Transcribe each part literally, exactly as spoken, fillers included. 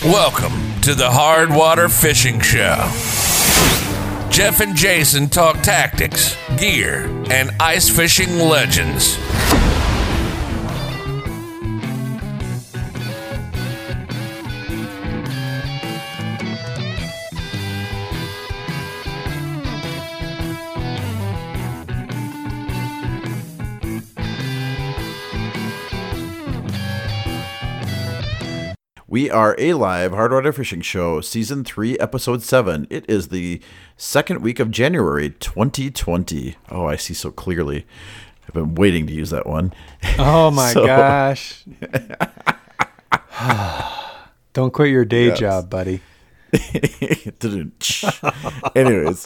Welcome to the Hard Water Fishing Show. Jeff and Jason talk tactics, gear, and ice fishing legends. We are a live Hard Water Fishing Show, Season three, Episode seven. It is the second week of January, twenty twenty. Oh, I see so clearly. I've been waiting to use that one. Oh, my so, gosh. Don't quit your day yes. job, buddy. Anyways.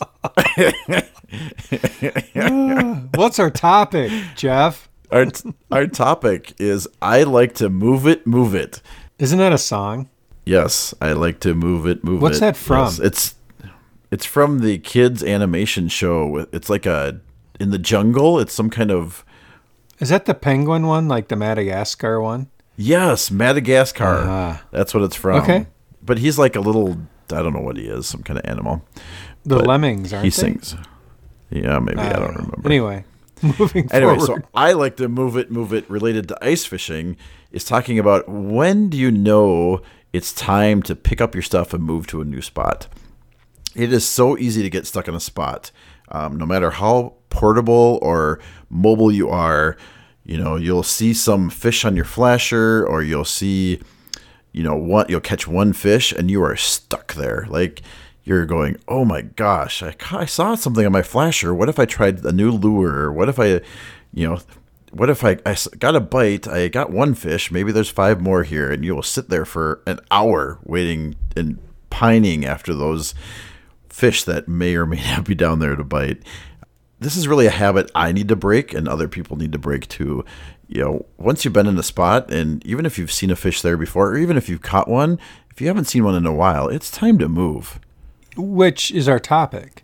What's our topic, Jeff? Our, our topic is I like to move it, move it. Isn't that a song? Yes, I like to move it, move What's it. What's that from? Yes, it's it's from the kids animation show. It's like a in the jungle. It's some kind of. Is that the penguin one, like the Madagascar one? Yes, Madagascar. Uh-huh. That's what it's from. Okay, but he's like a little. I don't know what he is. Some kind of animal. The but lemmings, aren't he they? He sings. Yeah, maybe I, I don't, don't remember. Anyway. Moving anyway, forward. So I like to move it, move it related to ice fishing is talking about when do you know it's time to pick up your stuff and move to a new spot. It is so easy to get stuck in a spot. Um, no matter how portable or mobile you are, you know, you'll see some fish on your flasher or you'll see, you know, what you'll catch one fish and you are stuck there. Like, you're going, oh my gosh, I, I saw something on my flasher. What if I tried a new lure? What if I, you know, what if I, I got a bite? I got one fish. Maybe there's five more here. And you'll sit there for an hour waiting and pining after those fish that may or may not be down there to bite. This is really a habit I need to break and other people need to break too. You know, once you've been in a spot and even if you've seen a fish there before, or even if you've caught one, if you haven't seen one in a while, it's time to move. Which is our topic.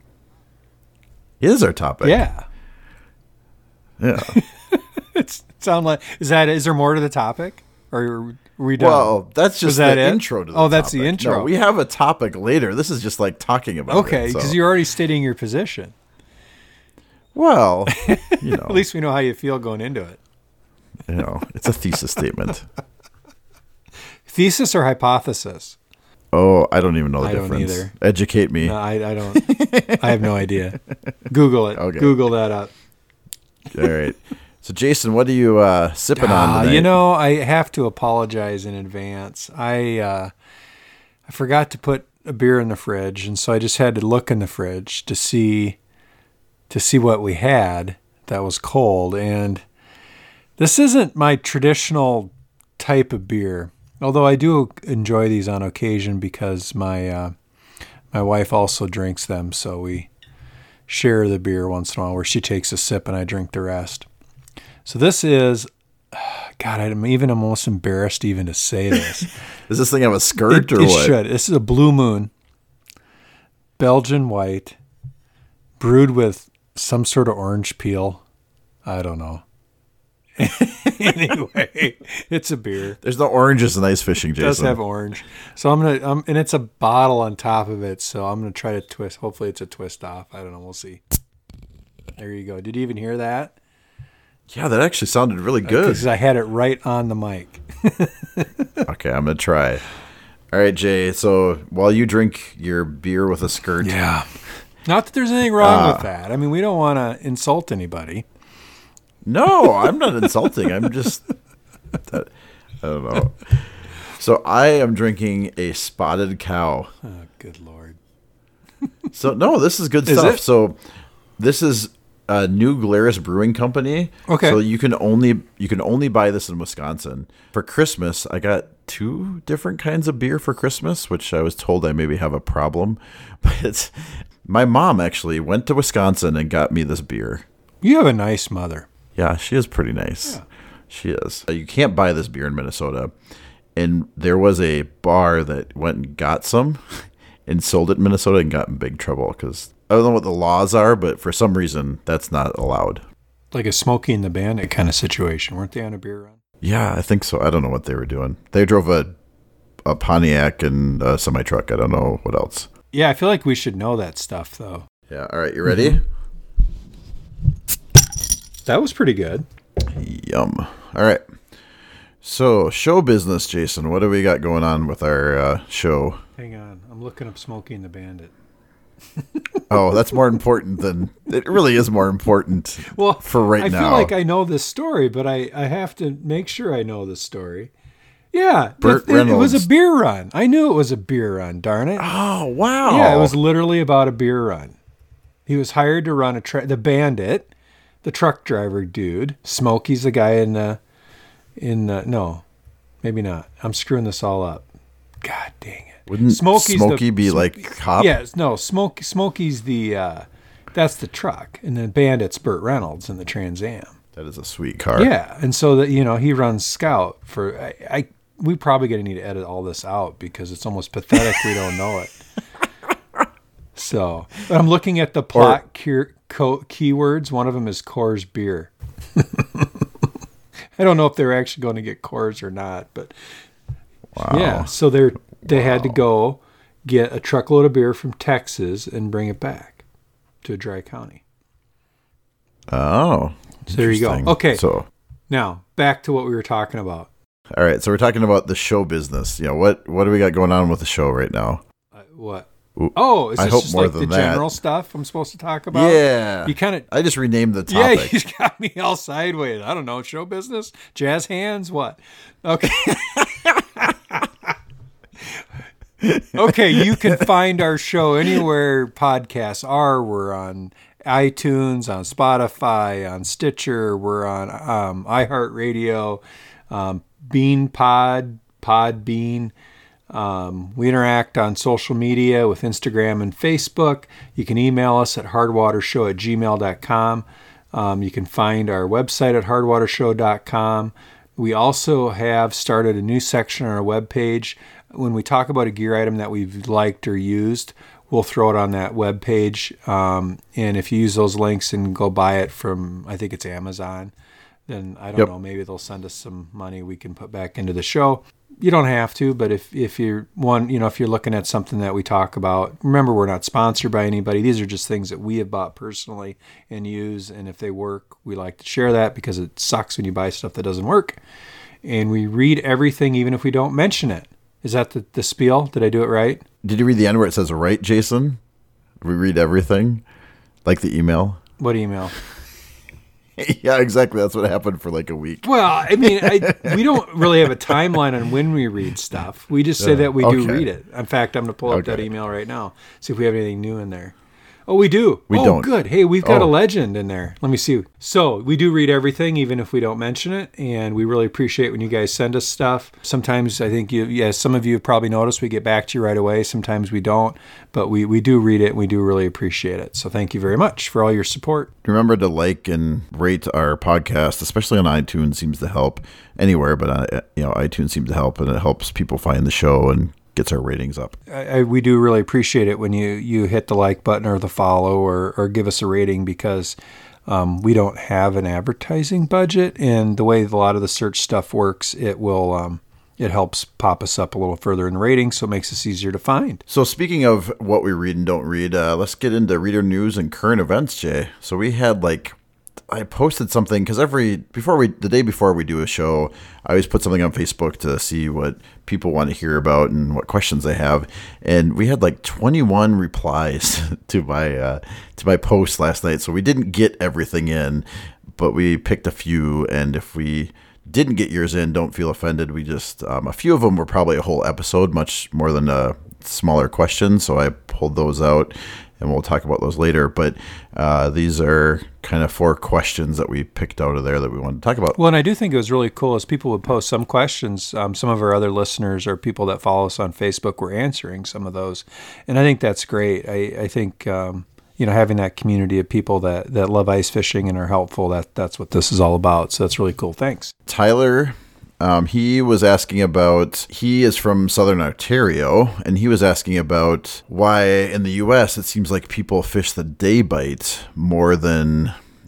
Is our topic. Yeah. Yeah. It's sound like is that is there more to the topic? Or are we done? Well, that's just that the it? intro to the Oh, that's topic. the intro. No, we have a topic later. This is just like talking about okay, it. Okay, because so. you're already stating your position. Well, you know. At least we know how you feel going into it. You know, it's a thesis statement. Thesis or hypothesis? Oh, I don't even know the I difference. don't either. Educate me. No, I, I don't. I have no idea. Google it. Okay. Google that up. All right. So, Jason, what are you uh, sipping uh, on tonight? You know, I have to apologize in advance. I uh, I forgot to put a beer in the fridge, and so I just had to look in the fridge to see to see what we had that was cold. And this isn't my traditional type of beer. Although I do enjoy these on occasion because my uh, my wife also drinks them, so we share the beer once in a while where she takes a sip and I drink the rest. So this is, God, I'm even almost embarrassed even to say this. Does this thing have a skirt it, or it what? It should. This is a Blue Moon, Belgian white, brewed with some sort of orange peel. I don't know. Anyway, it's a beer. There's no oranges in ice fishing, Jason. It does have orange. So I'm gonna, um, and it's a bottle on top of it. So I'm gonna try to twist. Hopefully, it's a twist off. I don't know. We'll see. There you go. Did you even hear that? Yeah, that actually sounded really good. Because I had it right on the mic. Okay, I'm gonna try. All right, Jay. So while you drink your beer with a skirt, yeah. Not that there's anything wrong uh, with that. I mean, we don't want to insult anybody. No, I'm not insulting. I'm just, I don't know. So I am drinking a Spotted Cow. Oh, good Lord. So, no, this is good is stuff. It? So this is a New Glarus Brewing Company. Okay. So you can only you can only buy this in Wisconsin. For Christmas, I got two different kinds of beer for Christmas, which I was told I maybe have a problem. But it's, my mom actually went to Wisconsin and got me this beer. You have a nice mother. Yeah, she is pretty nice. Yeah. She is. You can't buy this beer in Minnesota. And there was a bar that went and got some and sold it in Minnesota and got in big trouble because I don't know what the laws are, but for some reason, that's not allowed. Like a Smokey and the Bandit kind of situation. Weren't they on a beer run? Yeah, I think so. I don't know what they were doing. They drove a a Pontiac and a semi truck. I don't know what else. Yeah, I feel like we should know that stuff though. Yeah. All right, you ready? Mm-hmm. That was pretty good. Yum. All right. So, show business, Jason. What do we got going on with our uh, show? Hang on. I'm looking up Smokey and the Bandit. Oh, that's more important than... It really is more important well, for right I now. I feel like I know this story, but I, I have to make sure I know this story. Yeah, Burt it, it, it was Reynolds. a beer run. I knew it was a beer run, darn it. Oh, wow. Yeah, it was literally about a beer run. He was hired to run a tra- the Bandit, the truck driver dude. Smokey's the guy in the... In the, no, maybe not. I'm screwing this all up. God dang it. Wouldn't Smokey's Smokey the, be Sm- like cop? Yes, no, Smoke, Smokey's the... Uh, that's the truck. And the Bandit's Burt Reynolds in the Trans Am. That is a sweet car. Yeah, and so that you know he runs Scout for I, I we probably gonna need to edit all this out because it's almost pathetic we don't know it. So, but I'm looking at the plot or, cure, co- keywords. One of them is Coors beer. I don't know if they're actually going to get Coors or not, but wow. Yeah. So they're they wow. had to go get a truckload of beer from Texas and bring it back to a dry county. Oh. So there you go. Okay. So now back to what we were talking about. All right. So we're talking about the show business. You know, what what do we got going on with the show right now? Uh, what? Ooh, oh, is this I hope just more like than the that. general stuff I'm supposed to talk about? Yeah. You kind of. I just renamed the Yeah, topic. he's got me all sideways. I don't know. Show business, jazz hands, what? Okay. Okay, you can find our show anywhere podcasts are. We're on iTunes, on Spotify, on Stitcher. We're on um, iHeartRadio, um, Bean Pod, Podbean. Um, we interact on social media with Instagram and Facebook. You can email us at hardwatershow at gmail dot com. Um, you can find our website at hardwatershow dot com. We also have started a new section on our webpage. When we talk about a gear item that we've liked or used, we'll throw it on that webpage. Um, and if you use those links and go buy it from, I think it's Amazon, then I don't yep. know, maybe they'll send us some money we can put back into the show. You don't have to, but if, if you're one, you know, if you're looking at something that we talk about, remember we're not sponsored by anybody. These are just things that we have bought personally and use. And if they work, we like to share that because it sucks when you buy stuff that doesn't work. And we read everything, even if we don't mention it. Is that the, the spiel? Did I do it right? Did you read the end where it says right, Jason? We read everything? Like the email? What email? Yeah, exactly. That's what happened for like a week. Well, I mean, I, we don't really have a timeline on when we read stuff. We just say Yeah. that we Okay. do read it. In fact, I'm going to pull up Okay. that email right now, see if we have anything new in there. Oh, we do. We oh, don't. good. Hey, we've got Oh. a legend in there. Let me see. So we do read everything, even if we don't mention it, and we really appreciate when you guys send us stuff. Sometimes I think you, yeah, some of you have probably noticed we get back to you right away. Sometimes we don't, but we, we do read it, and we do really appreciate it. So thank you very much for all your support. Remember to like and rate our podcast, especially on iTunes. Seems to help anywhere, but uh, you know, iTunes seems to help, and it helps people find the show and gets our ratings up. I, I, we do really appreciate it when you, you hit the like button or the follow or, or give us a rating because um, we don't have an advertising budget, and the way a lot of the search stuff works, it will um, it helps pop us up a little further in the ratings, so it makes us easier to find. So speaking of what we read and don't read, uh, let's get into reader news and current events, Jay. So we had like, I posted something because every, before we, the day before we do a show, I always put something on Facebook to see what people want to hear about and what questions they have. And we had like twenty-one replies to my, uh, to my post last night. So we didn't get everything in, but we picked a few. And if we didn't get yours in, don't feel offended. We just, um, a few of them were probably a whole episode, much more than a smaller question. So I pulled those out. And we'll talk about those later. But uh, these are kind of four questions that we picked out of there that we wanted to talk about. Well, and I do think it was really cool as people would post some questions. Um, some of our other listeners or people that follow us on Facebook were answering some of those. And I think that's great. I, I think, um, you know, having that community of people that, that love ice fishing and are helpful, that that's what this is all about. So that's really cool. Thanks. Tyler, um, he was asking about, he is from Southern Ontario, and he was asking about why in the U S it seems like people fish the day bite more than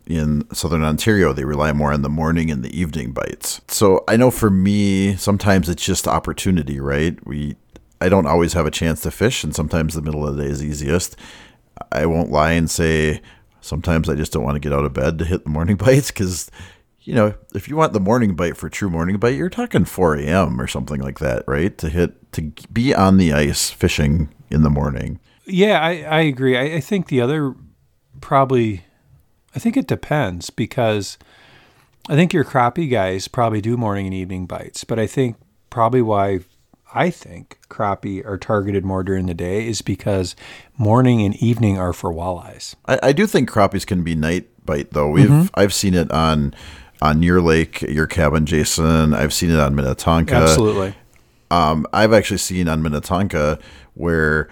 in Southern Ontario, they rely more on the morning and the evening bites. So I know for me, sometimes it's just opportunity, right? We, I don't always have a chance to fish, and sometimes the middle of the day is easiest. I won't lie and say sometimes I just don't want to get out of bed to hit the morning bites because, you know, if you want the morning bite for true morning bite, you're talking four a.m. or something like that, right? To hit, to be on the ice fishing in the morning. Yeah, I, I agree. I, I think the other probably, I think it depends because I think your crappie guys probably do morning and evening bites, but I think probably why I think crappie are targeted more during the day is because morning and evening are for walleyes. I, I do think crappies can be night bite though. We've Mm-hmm. I've seen it on on your lake, your cabin, Jason. I've seen it on Minnetonka. Absolutely. Um, I've actually seen on Minnetonka where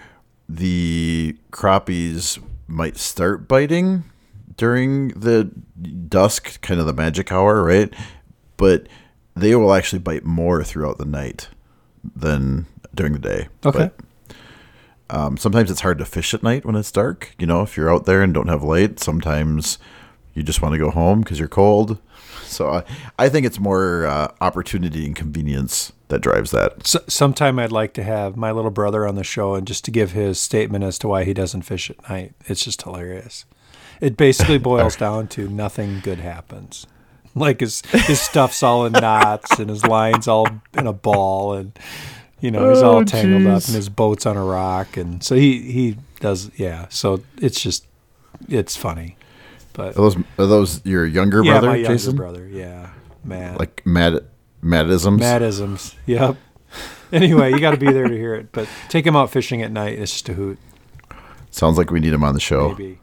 the crappies might start biting during the dusk, kind of the magic hour, right? But they will actually bite more throughout the night than during the day. Okay. But, um, sometimes it's hard to fish at night when it's dark. You know, if you're out there and don't have light, sometimes you just want to go home because you're cold. So I, I think it's more uh, opportunity and convenience that drives that. So, sometime I'd like to have my little brother on the show and just to give his statement as to why he doesn't fish at night. It's just hilarious. It basically boils down to nothing good happens. Like his his stuff's all in knots and his line's all in a ball and, you know, he's all Oh, tangled up geez. and his boat's on a rock. And so he, he does, yeah. So it's just, it's funny. But Are those are those your younger yeah, brother, my younger Jason? brother, yeah. Matt. Like mad madisms? Madisms. Yep. Anyway, you got to be there to hear it. But take him out fishing at night. It's just a hoot. Sounds like we need him on the show. Maybe.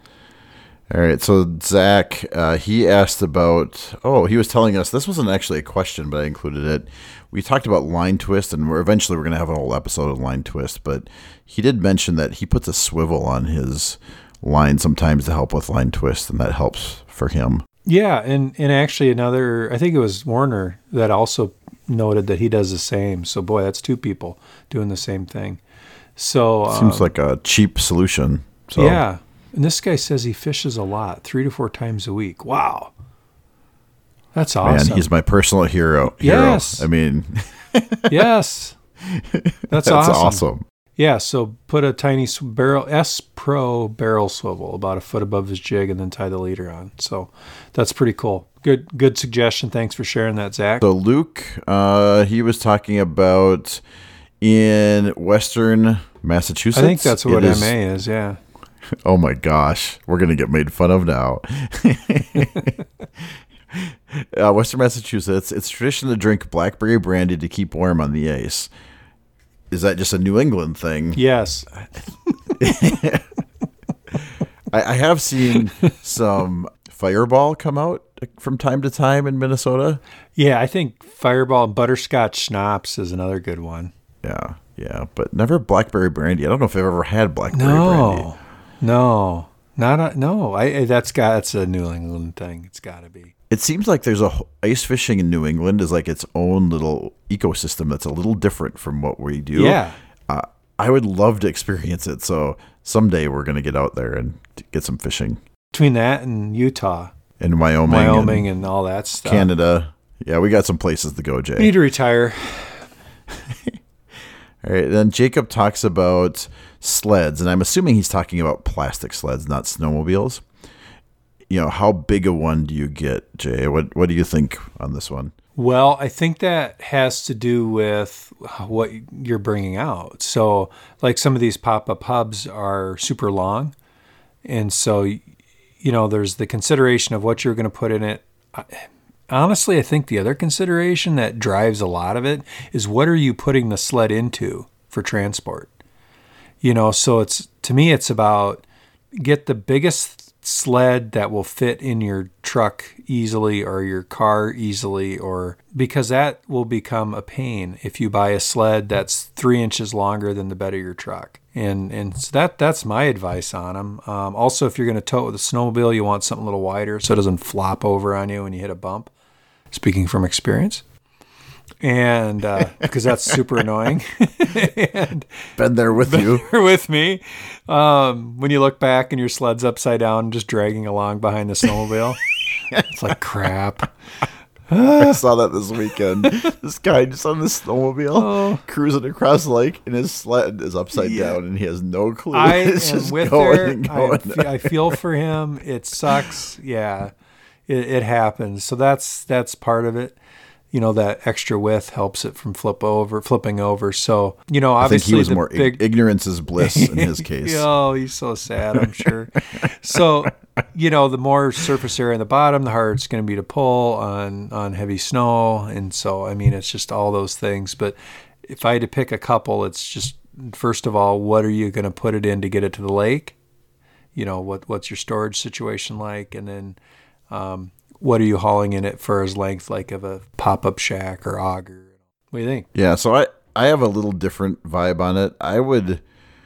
All right, so Zach, uh, he asked about, oh, he was telling us, this wasn't actually a question, but I included it. We talked about line twist, and we're eventually we're going to have a whole episode of line twist, but he did mention that he puts a swivel on his line sometimes to help with line twist, and that helps for him. Yeah, and, and actually another, I think it was Warner that also noted that he does the same. So, boy, that's two people doing the same thing. So Seems um, like a cheap solution. So yeah. And this guy says he fishes a lot, three to four times a week. Wow. That's awesome. Man, he's my personal hero. hero. Yes. I mean, Yes. That's, that's awesome. awesome. Yeah, so put a tiny sw- barrel, S Pro barrel swivel about a foot above his jig and then tie the leader on. So that's pretty cool. Good good suggestion. Thanks for sharing that, Zach. So Luke, uh, he was talking about in Western Massachusetts. I think that's what it is- M A is, yeah. Oh my gosh, we're gonna get made fun of now. uh, Western Massachusetts, it's tradition to drink blackberry brandy to keep warm on the ice. Is that just a New England thing? Yes. I, I have seen some Fireball come out from time to time in Minnesota. Yeah, I think Fireball and Butterscotch Schnapps is another good one. Yeah, yeah, but never blackberry brandy. I don't know if I've ever had blackberry brandy. No. No. Not a, no. I I- that's got that's a New England thing. It's got to be. It seems like there's a wh- ice fishing in New England is like its own little ecosystem that's a little different from what we do. Yeah. Uh, I would love to experience it. So someday we're going to get out there and t- get some fishing Between that and Utah, in Wyoming, Wyoming and and all that stuff. Canada. Yeah, we got some places to go, Jay. I need to retire. All right. Then Jacob talks about sleds, and I'm assuming he's talking about plastic sleds, not snowmobiles. You know, how big a one do you get, Jay? What What do you think on this one? Well, I think that has to do with what you're bringing out. So, like some of these pop-up hubs are super long. And so, you know, there's the consideration of what you're going to put in it. Honestly, I think the other consideration that drives a lot of it is what are you putting the sled into for transport? You know, so it's, to me, it's about get the biggest sled that will fit in your truck easily or your car easily, or because that will become a pain if you buy a sled that's three inches longer than the bed of your truck. And and so that that's my advice on them. Um, also, if you're going to tow it with a snowmobile, you want something a little wider so it doesn't flop over on you when you hit a bump. Speaking from experience. and uh, because that's super annoying. And Been there with you. you're with me. Um, when you look back and your sled's upside down, just dragging along behind the snowmobile, it's like crap. I saw that this weekend. This guy just on the snowmobile Oh. cruising across the lake, and his sled is upside Yeah. down, and he has no clue. I It's am just with going her. and I, going. fe- I feel for him. It sucks. Yeah, it, it happens. So that's that's part of it. You know, that extra width helps it from flip over, flipping over. So, you know, I think obviously he was the more big ig- ignorance is bliss in his case. Oh, he's so sad, I'm sure. So, you know, the more surface area on the bottom, the harder it's going to be to pull on, on heavy snow. And so, I mean, it's just all those things. But if I had to pick a couple, it's just, first of all, what are you going to put it in to get it to the lake? You know, what what's your storage situation like? And then um, what are you hauling in it for as length, like of a pop-up shack or auger? What do you think? Yeah, so I, I have a little different vibe on it. I would,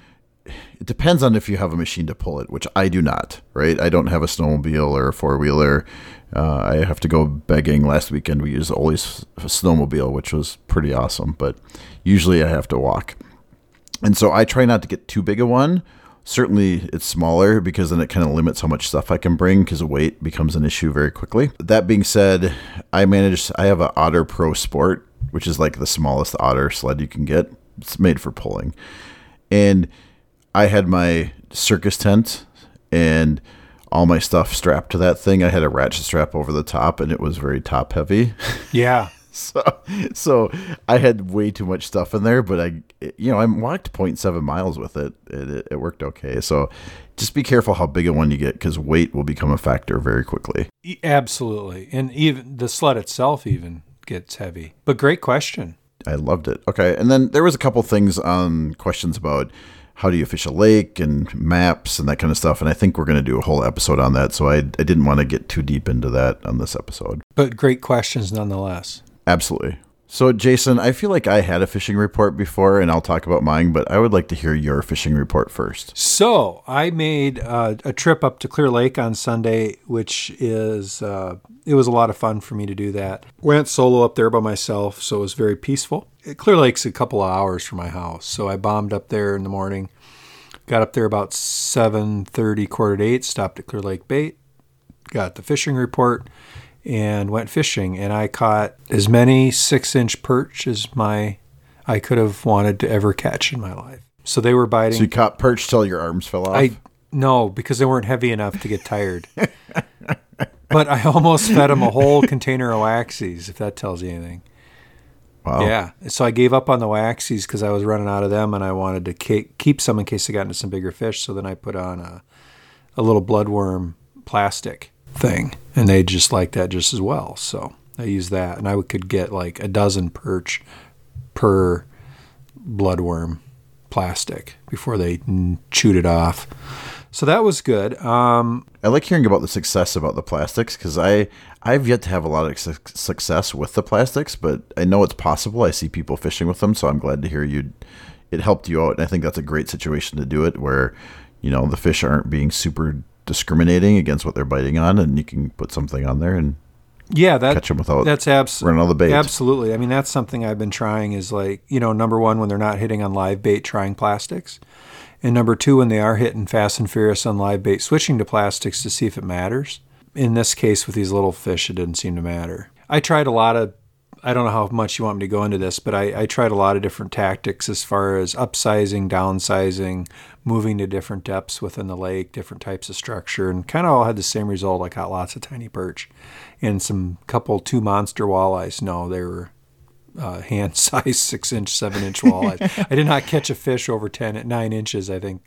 it depends on if you have a machine to pull it, which I do not, right? I don't have a snowmobile or a four-wheeler. Uh, I have to go begging. Last weekend we used Ollie's snowmobile, which was pretty awesome, but usually I have to walk. And so I try not to get too big a one. Certainly it's smaller because then it kind of limits how much stuff I can bring because weight becomes an issue very quickly. That being said, I manage, I have an Otter Pro Sport, which is like the smallest Otter sled you can get. It's made for pulling. And I had my circus tent and all my stuff strapped to that thing. I had a ratchet strap over the top and it was very top heavy. Yeah. So, so I had way too much stuff in there, but I, you know, I walked zero point seven miles with it. It, it, it worked okay. So just be careful how big a one you get because weight will become a factor very quickly. E- Absolutely. And even the sled itself even gets heavy. But great question. I loved it. Okay. And then there was a couple things on questions about how do you fish a lake and maps and that kind of stuff. And I think we're going to do a whole episode on that. So I, I didn't want to get too deep into that on this episode. But great questions nonetheless. Absolutely. So, Jason, I feel like I had a fishing report before, and I'll talk about mine, but I would like to hear your fishing report first. So I made uh, a trip up to Clear Lake on Sunday, which is, uh, it was a lot of fun for me to do that. Went solo up there by myself, so it was very peaceful. Clear Lake's a couple of hours from my house, so I bombed up there in the morning. Got up there about seven thirty, quarter to eight, stopped at Clear Lake Bait, got the fishing report, and went fishing. And I caught as many six-inch perch as my I could have wanted to ever catch in my life. So they were biting. So you caught perch till your arms fell off? I no, because they weren't heavy enough to get tired. But I almost fed them a whole container of waxies, if that tells you anything. Wow. Yeah. So I gave up on the waxies because I was running out of them, and I wanted to ke- keep some in case I got into some bigger fish. So then I put on a, a little bloodworm plastic thing, and they just liked that just as well. So I used that, and I could get like a dozen perch per bloodworm plastic before they chewed it off. So that was good. Um, I like hearing about the success about the plastics because I I've yet to have a lot of su- success with the plastics, but I know it's possible. I see people fishing with them, so I'm glad to hear you. It helped you out, and I think that's a great situation to do it, where you know the fish aren't being super discriminating against what they're biting on, and you can put something on there and yeah, that, catch them without that's abs- running all the bait. Absolutely. I mean, that's something I've been trying is like, you know, number one, when they're not hitting on live bait, trying plastics. And number two, when they are hitting fast and furious on live bait, switching to plastics to see if it matters. In this case, with these little fish, it didn't seem to matter. I tried a lot of, I don't know how much you want me to go into this, but I, I tried a lot of different tactics as far as upsizing, downsizing, moving to different depths within the lake, different types of structure, and kind of all had the same result. I caught lots of tiny perch and some couple two monster walleyes. No, they were uh, hand-sized six-inch, seven-inch walleyes. I did not catch a fish over ten at nine inches, I think,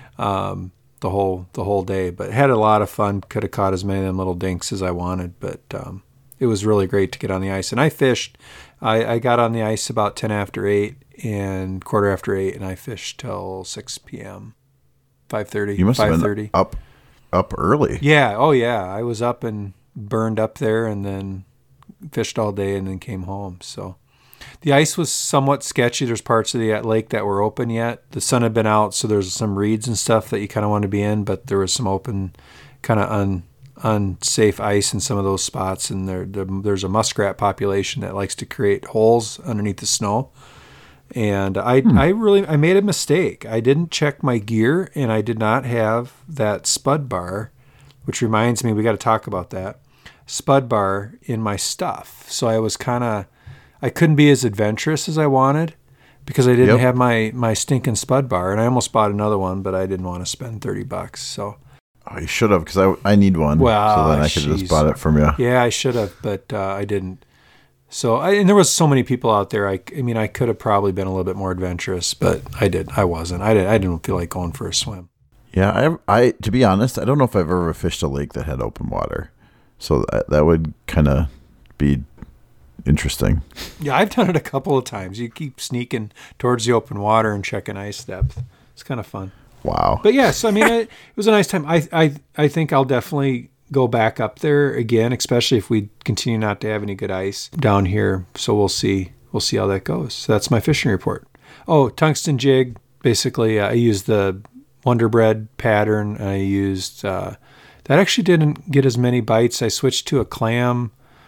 um, the whole the whole day. But had a lot of fun. Could have caught as many of them little dinks as I wanted, but um, it was really great to get on the ice. And I fished. I, I got on the ice about ten after eight and quarter after eight, and I fished till six p.m., five thirty, You must have five been thirty. up up early. Yeah. Oh, yeah. I was up and burned up there and then fished all day and then came home. So the ice was somewhat sketchy. There's parts of the lake that were open yet. The sun had been out, so there's some reeds and stuff that you kind of want to be in, but there was some open, kind of un, unsafe ice in some of those spots, and there, there there's a muskrat population that likes to create holes underneath the snow. And I hmm. I really I made a mistake. I didn't check my gear, and I did not have that spud bar, which reminds me we got to talk about that spud bar in my stuff. So I was kind of I couldn't be as adventurous as I wanted because I didn't yep. have my my stinking spud bar, and I almost bought another one, but I didn't want to spend thirty bucks. So oh, you should have, because I I need one. Well, so then I could have just bought it from you. Yeah, I should have, but uh, I didn't. So I, and there was so many people out there. I, I mean, I could have probably been a little bit more adventurous, but I did. I wasn't. I did. I didn't feel like going for a swim. Yeah, I, I to be honest, I don't know if I've ever fished a lake that had open water, so that that would kind of be interesting. Yeah, I've done it a couple of times. You keep sneaking towards the open water and checking ice depth. It's kind of fun. Wow. But yes, I mean, it, it was a nice time. I, I, I think I'll definitely go back up there again, especially if we continue not to have any good ice down here. So we'll see. We'll see how that goes. So that's my fishing report. Oh, tungsten jig. Basically, uh, I used the Wonder Bread pattern. I used uh, that actually didn't get as many bites. I switched to a clam.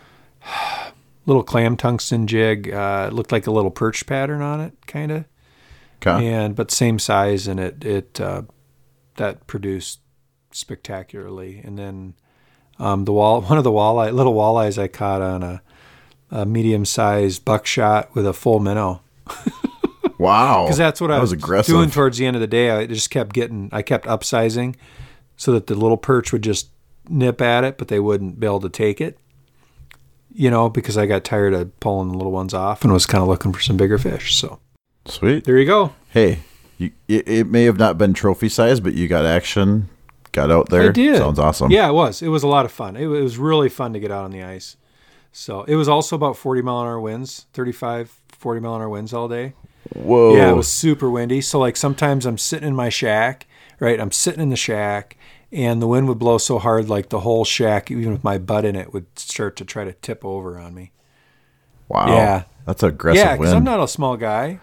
Little clam tungsten jig. Uh, it looked like a little perch pattern on it, kind of. Okay. And but same size, and it it uh, that produced spectacularly. And then um, the wall, one of the walleye, little walleyes I caught on a, a medium-sized buckshot with a full minnow. Wow! Because that's what that I was, was aggressive. doing towards the end of the day. I just kept getting, I kept upsizing, so that the little perch would just nip at it, but they wouldn't be able to take it. You know, because I got tired of pulling the little ones off and was kind of looking for some bigger fish. So sweet. There you go. Hey, you, it, it may have not been trophy size, but you got action, got out there. I did. Sounds awesome. Yeah, it was. It was a lot of fun. It, it was really fun to get out on the ice. So it was also about forty mile an hour winds, thirty-five, forty mile an hour winds all day. Whoa. Yeah, it was super windy. So like sometimes I'm sitting in my shack, right? I'm sitting in the shack, and the wind would blow so hard, like the whole shack, even with my butt in it, would start to try to tip over on me. Wow. Yeah. That's aggressive Yeah, because wind. I'm not a small guy.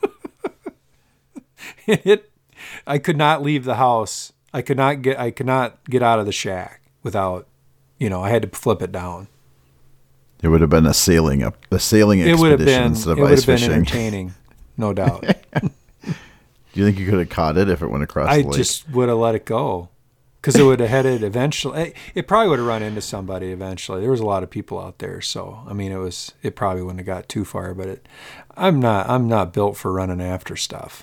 it, I could not leave the house. I could not get. I could not get out of the shack without, you know, I had to flip it down. It would have been a sailing up, a sailing it would have expedition been, instead of it would ice have been fishing. entertaining, no doubt. Do you think you could have caught it if it went across I the lake? just would have let it go. Because it would have headed eventually. It probably would have run into somebody eventually. There was a lot of people out there, so I mean, it was. It probably wouldn't have got too far. But it, I'm not. I'm not built for running after stuff.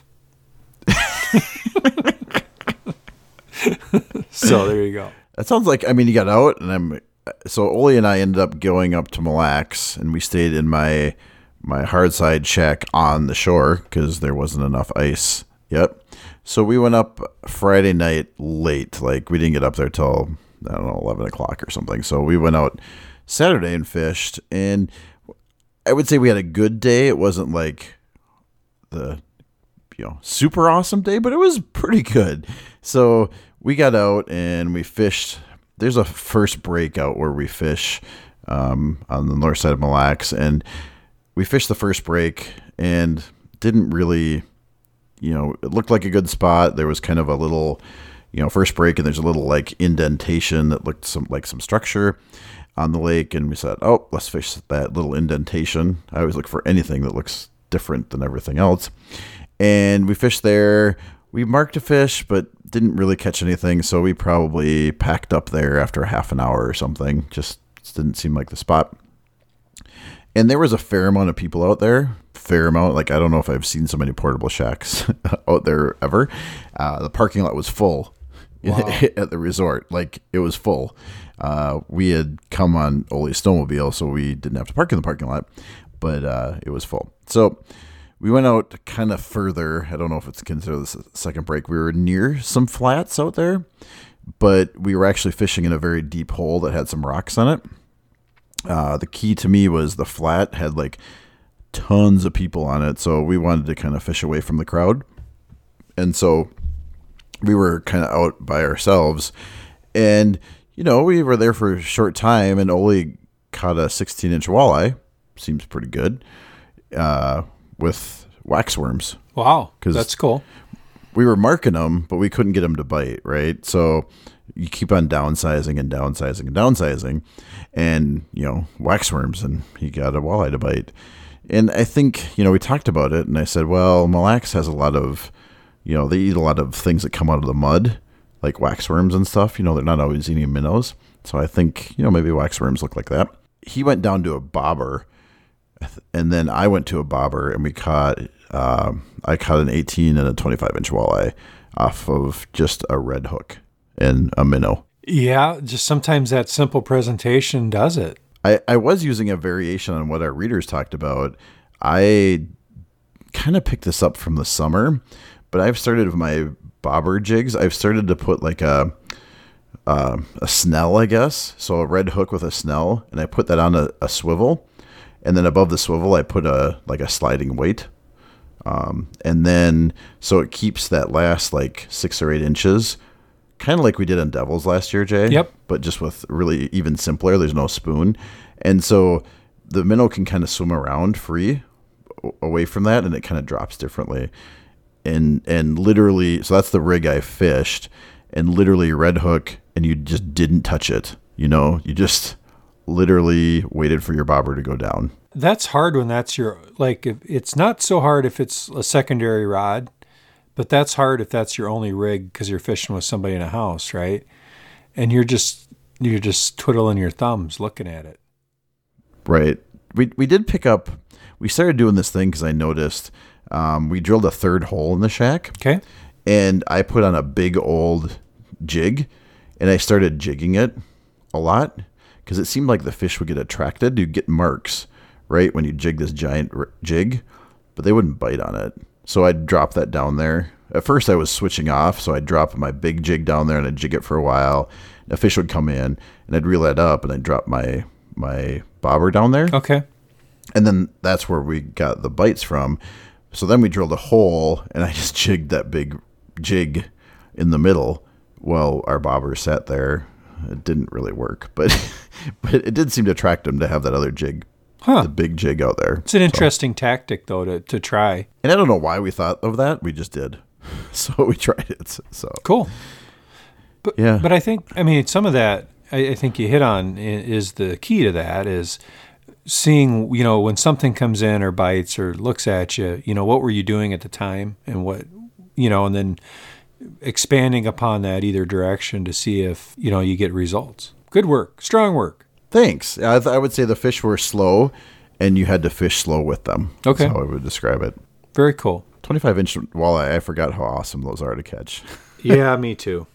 So there you go. That sounds like. I mean, you got out, and I'm. So Ole and I ended up going up to Mille Lacs, and we stayed in my my hard side shack on the shore because there wasn't enough ice yet. So we went up Friday night late. Like, we didn't get up there till, I don't know, eleven o'clock or something. So we went out Saturday and fished. And I would say we had a good day. It wasn't like the, you know, super awesome day, but it was pretty good. So we got out and we fished. There's a first breakout where we fish um, on the north side of Mille Lacs. And we fished the first break and didn't really... You know, it looked like a good spot. There was kind of a little, you know, first break, and there's a little like indentation that looked some like some structure on the lake. And we said, oh, let's fish that little indentation. I always look for anything that looks different than everything else. And we fished there. We marked a fish, but didn't really catch anything. So we probably packed up there after half an hour or something. Just didn't seem like the spot. And there was a fair amount of people out there. Fair amount. Like, I don't know if I've seen so many portable shacks out there ever. Uh, the parking lot was full. Wow. At the resort. Like, it was full. Uh, we had come on Ole's snowmobile, so we didn't have to park in the parking lot, but uh, it was full. So we went out kind of further. I don't know if it's considered the second break. We were near some flats out there, but we were actually fishing in a very deep hole that had some rocks on it. Uh, the key to me was the flat had like tons of people on it. So we wanted to kind of fish away from the crowd. And so we were kind of out by ourselves, and, you know, we were there for a short time, and Ole caught a sixteen inch walleye. Seems pretty good. Uh, with waxworms. Wow. That's cool. We were marking them, but we couldn't get them to bite. Right. So you keep on downsizing and downsizing and downsizing, and you know waxworms, and he got a walleye to bite. And I think you know we talked about it, and I said, well, Mille Lacs has a lot of, you know, they eat a lot of things that come out of the mud, like waxworms and stuff. You know, they're not always eating minnows, so I think you know maybe waxworms look like that. He went down to a bobber, and then I went to a bobber, and we caught. Uh, I caught an eighteen and a twenty-five inch walleye off of just a red hook and a minnow. Yeah, just sometimes that simple presentation does it. I, I was using a variation on what our readers talked about. I kind of picked this up from the summer, but I've started with my bobber jigs. I've started to put like a uh, a snell, I guess. So a red hook with a snell, and I put that on a, a swivel, and then above the swivel I put a like a sliding weight. Um, and then, so it keeps that last like six or eight inches, kind of like we did on Devils last year, Jay. Yep. But just with really even simpler, there's no spoon. And so the minnow can kind of swim around free away from that, and it kind of drops differently. And, and literally, so that's the rig I fished, and literally red hook, and you just didn't touch it. You know, you just literally waited for your bobber to go down. That's hard when that's your, like, if, it's not so hard if it's a secondary rod, but that's hard if that's your only rig because you're fishing with somebody in a house, right? And you're just, you're just twiddling your thumbs looking at it. Right. We we did pick up, we started doing this thing because I noticed um, we drilled a third hole in the shack. Okay. And I put on a big old jig, and I started jigging it a lot because it seemed like the fish would get attracted. You'd get marks, right, when you jig this giant r- jig, but they wouldn't bite on it. So I'd drop that down there. At first I was switching off, so I'd drop my big jig down there and I'd jig it for a while. A fish would come in, and I'd reel that up, and I'd drop my my bobber down there. Okay. And then that's where we got the bites from. So then we drilled a hole, and I just jigged that big jig in the middle while our bobber sat there. It didn't really work, but but it did seem to attract him to have that other jig, huh. the big jig out there. It's an interesting so. tactic, though, to, to try. And I don't know why we thought of that. We just did. So we tried it. So cool. But, yeah. But I think, I mean, some of that, I, I think you hit on is the key to that is seeing, you know, when something comes in or bites or looks at you, you know, what were you doing at the time and what, you know, and then expanding upon that either direction to see if, you know, you get results. Good work. Strong work. Thanks. I, th- I would say the fish were slow, and you had to fish slow with them. Okay. That's how I would describe it. Very cool. twenty-five inch walleye, I forgot how awesome those are to catch. Yeah, me too.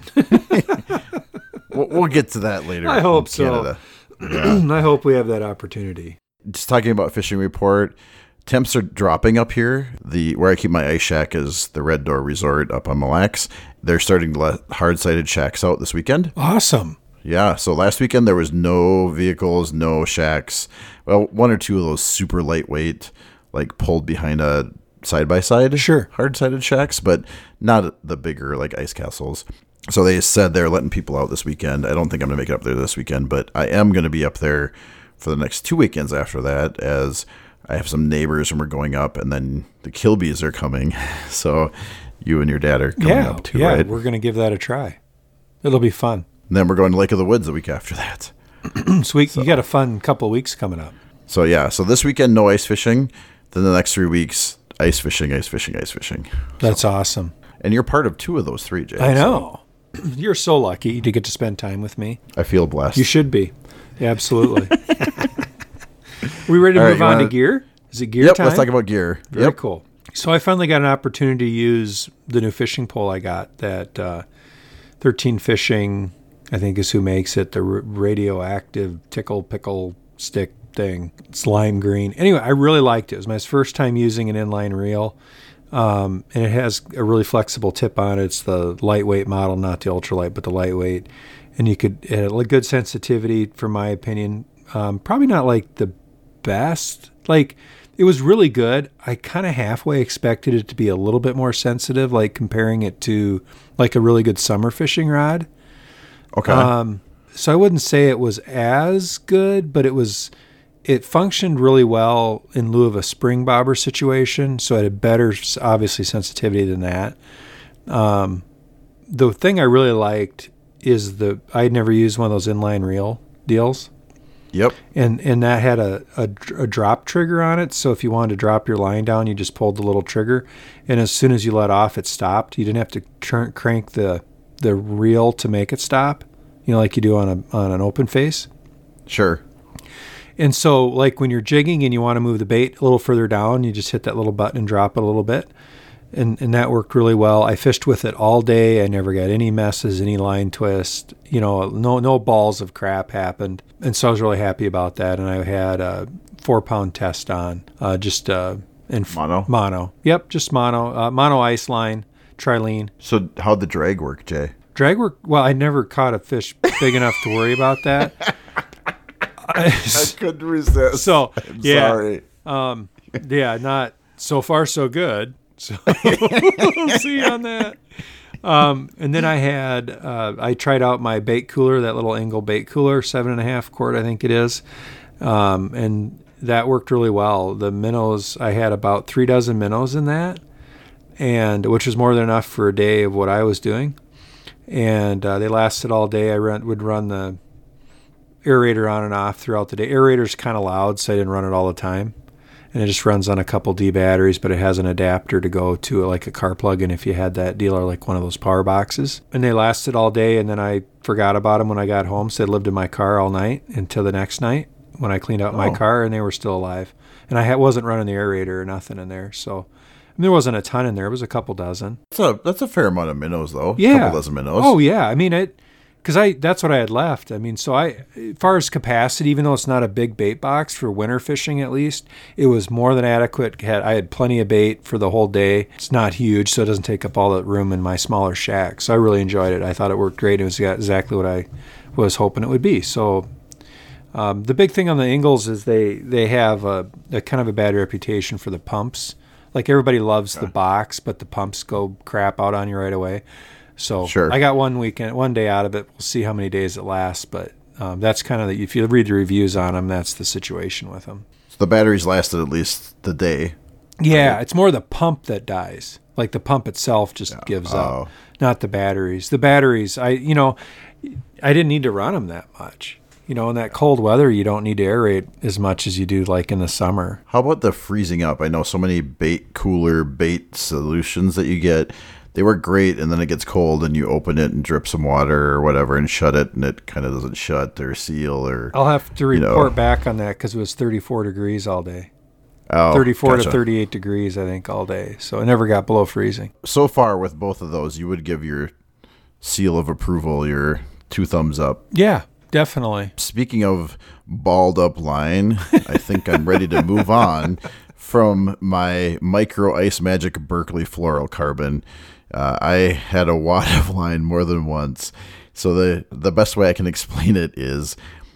we'll, we'll get to that later. I hope so. Yeah. I hope we have that opportunity. Just talking about fishing report, temps are dropping up here. The where I keep my ice shack is the Red Door Resort up on Mille Lacs. They're starting to let hard-sided shacks out this weekend. Awesome. Yeah, so last weekend there was no vehicles, no shacks. Well, one or two of those super lightweight, like pulled behind a side-by-side sure. hard-sided shacks, but not the bigger like ice castles. So they said they're letting people out this weekend. I don't think I'm going to make it up there this weekend, but I am going to be up there for the next two weekends after that, as I have some neighbors and we're going up, and then the Kilbys are coming. So you and your dad are coming yeah, up too, yeah, right? We're going to give that a try. It'll be fun. And then we're going to Lake of the Woods the week after that. Sweet. So, you got a fun couple of weeks coming up. So yeah, so this weekend, no ice fishing. Then the next three weeks, ice fishing, ice fishing, ice fishing. That's so, awesome. And you're part of two of those three, Jay. I know. So. You're so lucky to get to spend time with me. I feel blessed. You should be. Yeah, absolutely. we ready to All move right, on wanna... to gear? Is it gear yep, time? Let's talk about gear. Very yep. cool. So I finally got an opportunity to use the new fishing pole I got, that uh, thirteen Fishing, I think is who makes it, the r- radioactive tickle pickle stick thing. It's lime green. Anyway, I really liked it. It was my first time using an inline reel. Um, and it has a really flexible tip on it. It's the lightweight model, not the ultralight, but the lightweight. And you could, it had a good sensitivity, for my opinion. Um, probably not like the best. Like, it was really good. I kind of halfway expected it to be a little bit more sensitive, like comparing it to like a really good summer fishing rod. Okay. Um, so I wouldn't say it was as good, but it was, it functioned really well in lieu of a spring bobber situation. So it had better, obviously, sensitivity than that. Um, the thing I really liked is the I had never used one of those inline reel deals. Yep. And and that had a, a, a drop trigger on it. So if you wanted to drop your line down, you just pulled the little trigger. And as soon as you let off, it stopped. You didn't have to turn, crank the the reel to make it stop, you know, like you do on a on an open face. Sure. And so like when you're jigging and you want to move the bait a little further down, you just hit that little button and drop it a little bit. And and that worked really well. I fished with it all day. I never got any messes, any line twist. You know, no no balls of crap happened. And so I was really happy about that. And I had a four pound test on, uh, just uh, in mono. Mono. Yep, just mono. Uh, mono ice line, trilene. So how'd the drag work, Jay? Drag work. Well, I never caught a fish big enough to worry about that. I couldn't resist. So I'm yeah, sorry. Um, yeah, not so far so good. So we'll see on that. Um, and then I had, uh, I tried out my bait cooler, that little Engel bait cooler, seven and a half quart, I think it is. Um, and that worked really well. The minnows, I had about three dozen minnows in that, and which was more than enough for a day of what I was doing. And uh, they lasted all day. I run, would run the aerator on and off throughout the day. Aerator's kind of loud, so I didn't run it all the time. And it just runs on a couple D batteries, but it has an adapter to go to like a car plug-in if you had that deal, or like one of those power boxes. And they lasted all day, and then I forgot about them when I got home, so they lived in my car all night until the next night when I cleaned out oh. my car, and they were still alive. And I ha- wasn't running the aerator or nothing in there, so I mean, there wasn't a ton in there. It was a couple dozen. That's a, that's a fair amount of minnows, though. Yeah. A couple dozen minnows. Oh, yeah. I mean, it... Because I that's what I had left. I mean, so I, as far as capacity, even though it's not a big bait box for winter fishing, at least, it was more than adequate. Had I had plenty of bait for the whole day. It's not huge, so it doesn't take up all the room in my smaller shack. So I really enjoyed it. I thought it worked great. It was exactly what I was hoping it would be. So um, the big thing on the Engels is they they have a, a kind of a bad reputation for the pumps. Like everybody loves the box, but the pumps go crap out on you right away. So sure. I got one weekend, one day out of it. We'll see how many days it lasts, but um, that's kind of the, if you read the reviews on them, that's the situation with them. So the batteries lasted at least the day. Yeah, right? It's more the pump that dies. Like the pump itself just yeah. gives oh. up, not the batteries. The batteries, I you know, I didn't need to run them that much. You know, in that cold weather, you don't need to aerate as much as you do like in the summer. How about the freezing up? I know so many bait cooler bait solutions that you get. They work great, and then it gets cold, and you open it and drip some water or whatever and shut it, and it kind of doesn't shut or seal or. I'll have to report you know. back on that because it was thirty-four degrees all day. Oh, thirty-four gotcha. to thirty-eight degrees, I think, all day. So it never got below freezing. So far, with both of those, you would give your seal of approval, your two thumbs up. Yeah, definitely. Speaking of balled up line, I think I'm ready to move on from my Micro Ice Magic Berkley fluorocarbon. Uh, I had a wad of line more than once. So the, the best way I can explain it is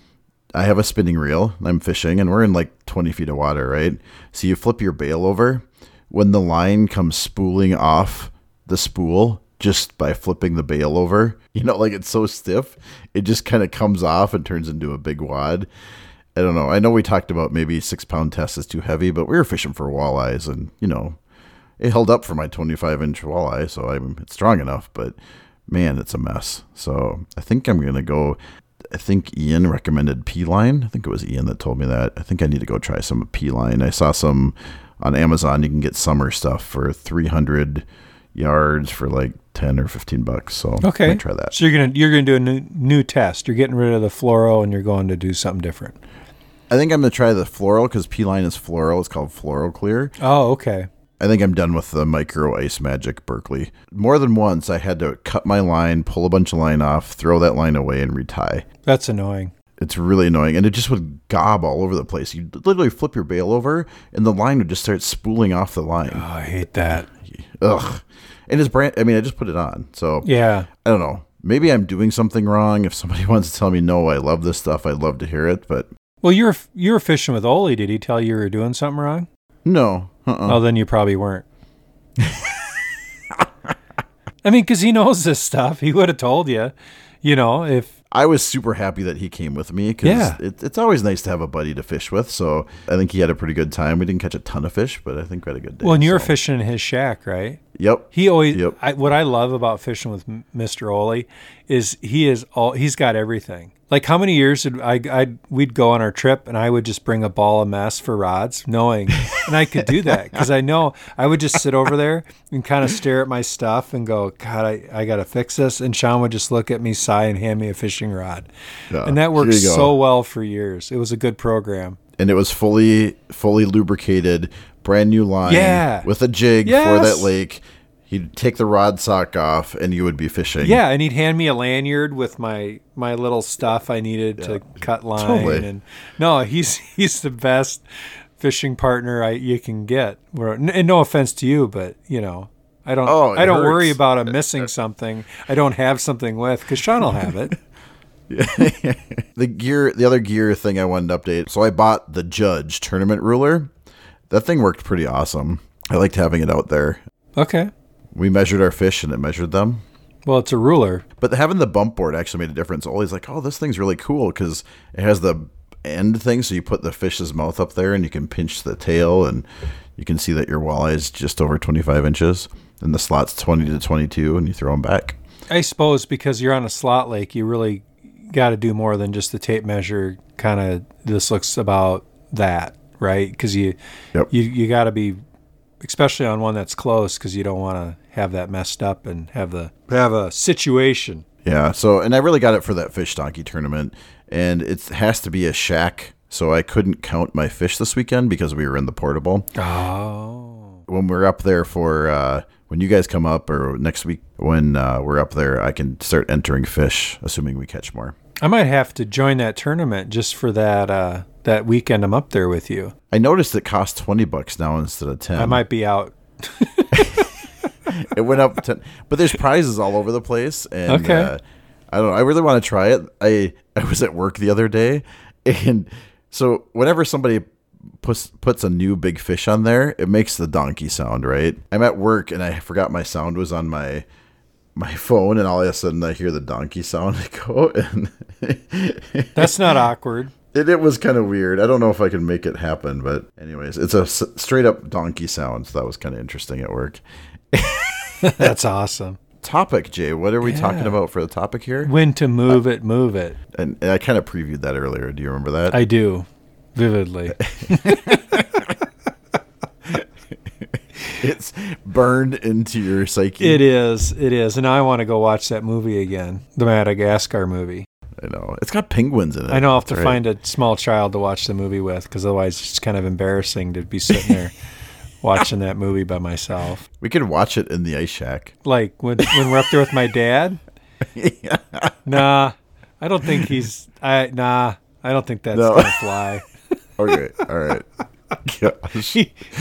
I have a spinning reel and I'm fishing, and we're in like twenty feet of water, right? So you flip your bail over. When the line comes spooling off the spool just by flipping the bail over, you know, like it's so stiff, it just kind of comes off and turns into a big wad. I don't know. I know we talked about maybe six pound test is too heavy, but we were fishing for walleyes, and, you know, it held up for my twenty-five inch walleye, so I'm it's strong enough, but man, it's a mess. So I think I'm going to go, I think Ian recommended P-line. I think it was Ian that told me that. I think I need to go try some P-line. I saw some on Amazon. You can get summer stuff for three hundred yards for like ten or fifteen bucks. So okay. I might try that. So you're going to, you're going to do a new, new test. You're getting rid of the fluoro and you're going to do something different. I think I'm going to try the floral because P-line is floral. It's called Floral Clear. Oh, okay. I think I'm done with the Micro Ice Magic Berkley. More than once, I had to cut my line, pull a bunch of line off, throw that line away, and retie. That's annoying. It's really annoying, and it just would gob all over the place. You literally flip your bail over, and the line would just start spooling off the line. Oh, I hate that. Ugh. And it's brand. I mean, I just put it on, so yeah. I don't know. Maybe I'm doing something wrong. If somebody wants to tell me, no, I love this stuff, I'd love to hear it. But well, you were you were fishing with Ole. Did he tell you you were doing something wrong? No. Uh-uh. Oh, then you probably weren't. I mean, because he knows this stuff. He would have told you, you know, if... I was super happy that he came with me because Yeah. it, it's always nice to have a buddy to fish with. So I think he had a pretty good time. We didn't catch a ton of fish, but I think we had a good day. Well, and you were so. fishing in his shack, right? Yep. He always. Yep. I, what I love about fishing with M- Mister Ole is he is all. He's got everything. Like how many years did I? I we'd go on our trip and I would just bring a ball of mess for rods, knowing, and I could do that because I know I would just sit over there and kind of stare at my stuff and go, God, I, I got to fix this. And Sean would just look at me, sigh, and hand me a fishing rod, Yeah, and that worked here you go. so well for years. It was a good program. And it was fully fully lubricated, brand new line Yeah. with a jig Yes. for that lake. He'd take the rod sock off and you would be fishing. Yeah, and he'd hand me a lanyard with my my little stuff I needed to cut line. Totally. And no, he's he's the best fishing partner I you can get. Where, and no offense to you, but you know, I don't Oh, it I don't hurts. worry about him missing something I don't have something with because Sean will have it. The gear, the other gear thing I wanted to update. So I bought the Judge tournament ruler. That thing worked pretty awesome. I liked having it out there. Okay. We measured our fish and it measured them. Well, it's a ruler. But having the bump board actually made a difference. Always like, oh, this thing's really cool because it has the end thing. So you put the fish's mouth up there and you can pinch the tail and you can see that your walleye is just over twenty-five inches. And the slot's twenty to twenty-two and you throw them back. I suppose because you're on a slot lake, you really got to do more than just the tape measure. Kind of, this looks about that, right? Because you, Yep. you, you got to be, especially on one that's close, because you don't want to have that messed up and have the have a situation. Yeah. So, and I really got it for that fish donkey tournament. And it has to be a shack. So I couldn't count my fish this weekend because we were in the portable. Oh, When we're up there for, uh, when you guys come up or next week when uh, we're up there, I can start entering fish, assuming we catch more. I might have to join that tournament just for that uh, that weekend I'm up there with you. I noticed it costs twenty bucks now instead of ten. I might be out. It went up ten, but there's prizes all over the place. And Okay. uh, I don't know. I really want to try it. I, I was at work the other day. And so whenever somebody puts, puts a new big fish on there, it makes the donkey sound, right? I'm at work and I forgot my sound was on my my phone, and all of a sudden I hear the donkey sound go, and That's not awkward. it, it was kind of weird. I don't know if I can make it happen, but anyways, it's a s- straight up donkey sound, so that was kind of interesting at work. That's awesome. Topic, Jay, what are we Yeah. talking about for the topic here? When to move it, move it. And, and I kind of previewed that earlier. Do you remember that? I do, vividly. It's burned into your psyche. It is. It is. And now I want to go watch that movie again, the Madagascar movie. I know. It's got penguins in it. I know I'll have to That's right. find a small child to watch the movie with, because otherwise it's kind of embarrassing to be sitting there watching that movie by myself. We could watch it in the ice shack. Like when when we're up there with my dad. Yeah. Nah, I don't think he's. I nah, I don't think that's No. gonna fly. Okay. All right. Gosh.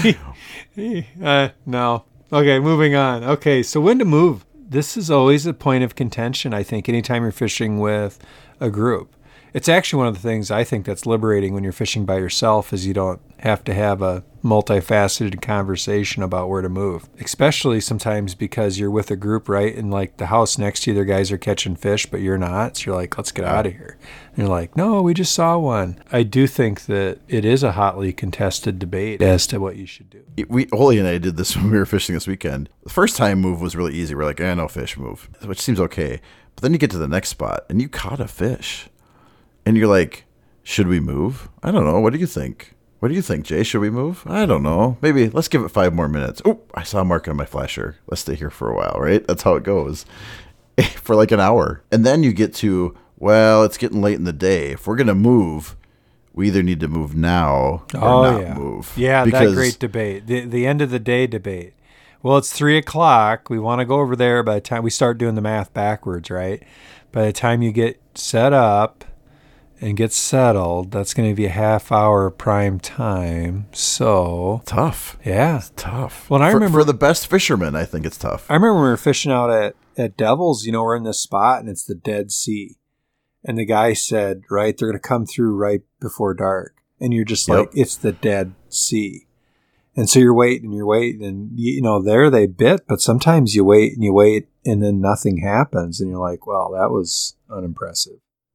uh, no. Okay, moving on. Okay, so when to move. This is always a point of contention, I think, anytime you're fishing with a group. It's actually one of the things I think that's liberating when you're fishing by yourself is you don't have to have a multifaceted conversation about where to move. Especially sometimes because you're with a group, right? And like the house next to you, their guys are catching fish, but you're not. So you're like, let's get out of here. And you're like, no, we just saw one. I do think that it is a hotly contested debate as to what you should do. We Oli and I did this when we were fishing this weekend. The first time move was really easy. We're like, eh, no fish move, which seems okay. But then you get to the next spot and you caught a fish. And you're like, should we move? I don't know. What do you think? What do you think, Jay? Should we move? I don't know. Maybe let's give it five more minutes. Oh, I saw a mark on my flasher. Let's stay here for a while, right? That's how it goes for like an hour. And then you get to, well, it's getting late in the day. If we're going to move, we either need to move now or Oh, not yeah. move. Yeah, that Because- great debate. The the end of the day debate. Well, it's three o'clock. We want to go over there by the time we start doing the math backwards, right? By the time you get set up and get settled, that's going to be a half hour prime time. So, Tough. yeah. Tough. Well, and I for, remember- for the best fishermen, I think it's tough. I remember when we were fishing out at, at Devil's, you know, we're in this spot and it's the Dead Sea. And the guy said, right, they're going to come through right before dark. And you're just Yep. like, it's the Dead Sea. And so you're waiting and you're waiting. And, you know, there they bit, but sometimes you wait and you wait and then nothing happens. And you're like, well, that was unimpressive.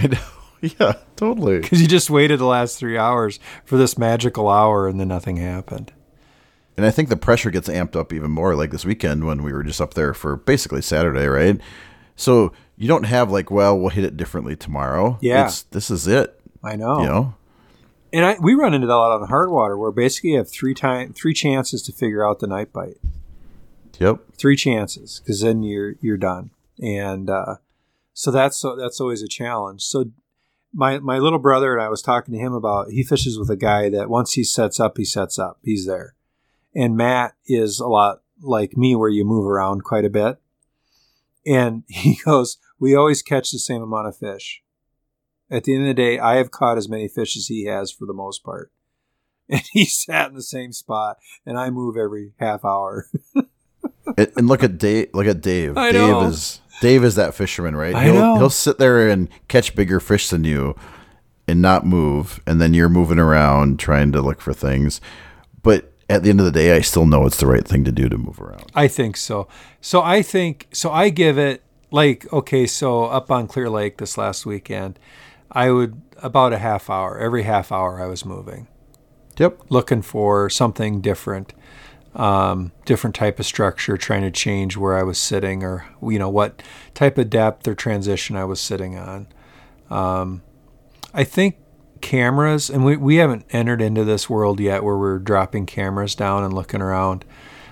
I know. Yeah, totally. Because you just waited the last three hours for this magical hour and then nothing happened. And I think the pressure gets amped up even more, like this weekend when we were just up there for basically Saturday, right? So you don't have like, well, we'll hit it differently tomorrow. Yeah. It's, this is it. I know. You know? And I, we run into that a lot on hard water, where basically you have three time, three chances to figure out the night bite. Yep. Three chances, because then you're you're done. And uh, so that's that's always a challenge. So my my little brother and I was talking to him about, he fishes with a guy that once he sets up, he sets up. He's there. And Matt is a lot like me, where you move around quite a bit. And he goes, we always catch the same amount of fish. At the end of the day, I have caught as many fish as he has for the most part. And he sat in the same spot, and I move every half hour. and, and look at Dave. Look at Dave. I Dave know. is Dave is that fisherman, right? I he'll, know. He'll sit there and catch bigger fish than you, and not move, and then you're moving around trying to look for things. But at the end of the day, I still know it's the right thing to do to move around. I think so. So I think so. I give it like okay. So up on Clear Lake this last weekend, I would about a half hour. Every half hour, I was moving. Yep. Looking for something different, um, different type of structure, trying to change where I was sitting, or you know what type of depth or transition I was sitting on. Um, I think cameras, and we, we haven't entered into this world yet where we're dropping cameras down and looking around.